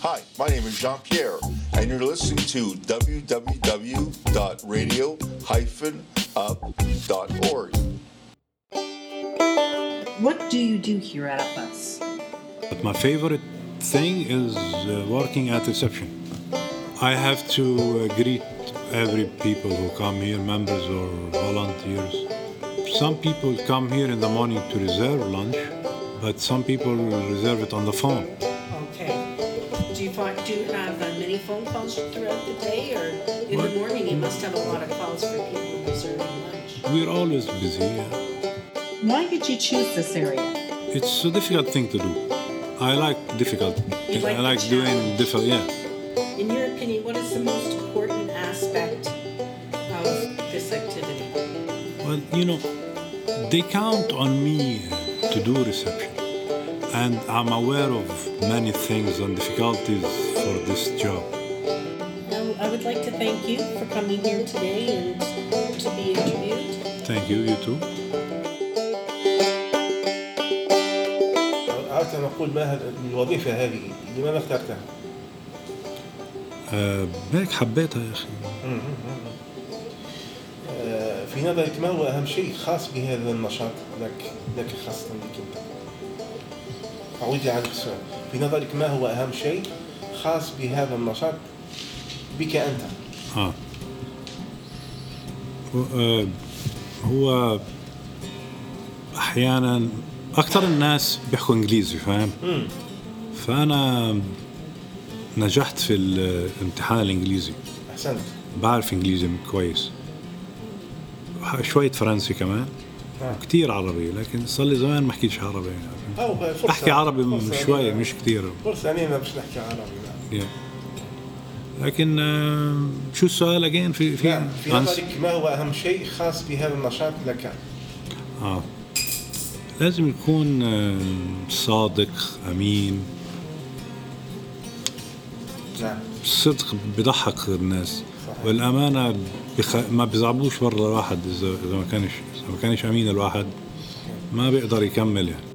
Hi, my name is Jean-Pierre, and you're listening to www.radio-up.org. What do you do here at Up-Us? But my favorite thing is working at reception. I have to greet every people who come here, members or volunteers. Some people come here in the morning to reserve lunch, but some people reserve it on the phone. Okay. Do you have many phone calls throughout the day, or in the morning you must have a lot of calls for people reserving lunch? We're always busy. Yeah. Why did you choose this area? It's a difficult thing to do. I like difficult. I like doing difficult. Yeah. In your opinion, what is the most important aspect of this activity? Well, they count on me to do reception, and I'm aware of many things and difficulties for this job. Now, I would like to thank you for coming here today and to be interviewed. Thank you. You too. عادة نقول ما الوظيفة هذه لماذا اخترتها؟ هيك حبيتها يا أخي. في نظرك ما هو أهم شيء خاص بهذا النشاط لك خاصة بك أنت؟ أعود لعندك السؤال. في نظرك ما هو أهم شيء خاص بهذا النشاط بك أنت؟ هو أحيانا أكثر الناس بيحكوا إنجليزي فاهم؟ فأنا نجحت في الامتحان الإنجليزي. أحسنت. بعرف إنجليزي كويس. شوية فرنسي كمان. كتير عربي، لكن صار لي زمان ما أحكيش عربي يعني. أحكي عربي شوية مش كتير. فرصة أنينا مش نحكي عربي. لكن شو السؤال أجين في نظرك ما هو أهم شيء خاص بهذا النشاط لك؟ لازم يكون صادق أمين. الصدق بيضحك الناس. والأمانة ما بيزعبوش برا الواحد إذا ما كانش أمين الواحد ما بيقدر يكمل يعني.